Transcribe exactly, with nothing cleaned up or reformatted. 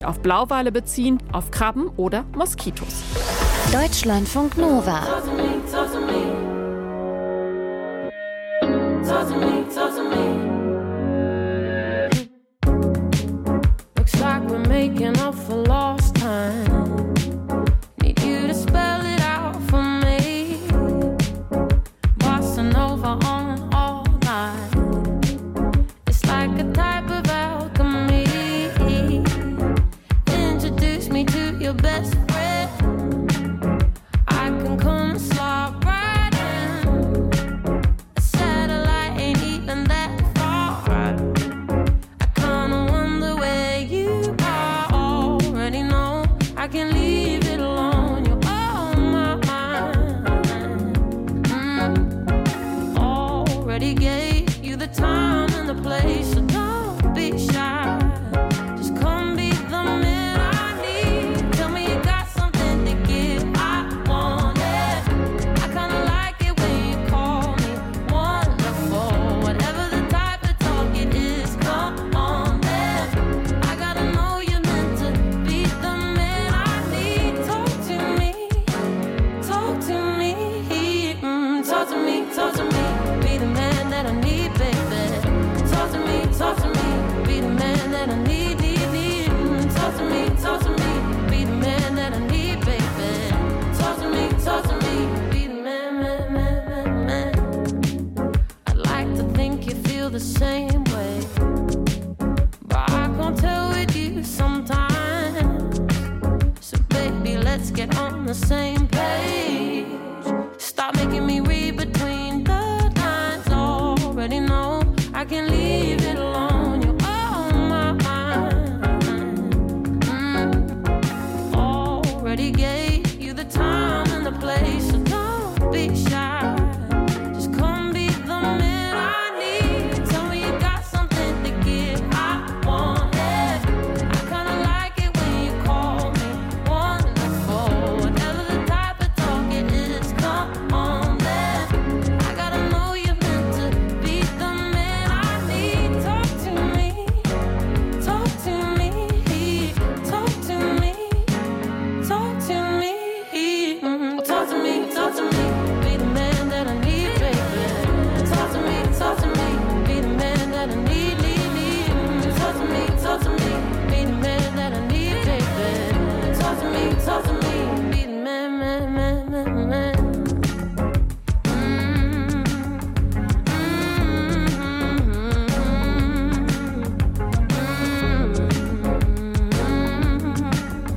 Auf Blauwale beziehen, auf Krabben oder Moskitos. Deutschlandfunk Nova. Looks like we're making up for lost time. Need you to spell it out for me. Bossa Nova on all night. It's like a type of alchemy. Introduce me to your best friend. I can come and slide right in. A satellite ain't even that far. I kinda wonder where you are. Already know I can leave it alone. You're on my mind. Mm. Already gave you the time and the place, so don't be shy. Just come be the man I need. Tell me you got something to give. I want it. I kinda like it when you call me wonderful. Whatever the type of talk it is, come on then. I gotta know you're meant to be the man I need. Talk to me, talk to me, mm, talk to me, talk to me. Be the man that I need, baby. Talk to me, talk to me. Be the man that I need, need, need. Mm, talk to me, talk to me. Be the man that I need, baby. Talk to me, talk to me. Be the man, man, man, man, man. I'd like to think you feel the same way, but I can't tell with you sometimes. So baby, let's get on the same page. Stop making me read between the lines. Already know I can leave it alone. You're on my mind. Mm. Already gave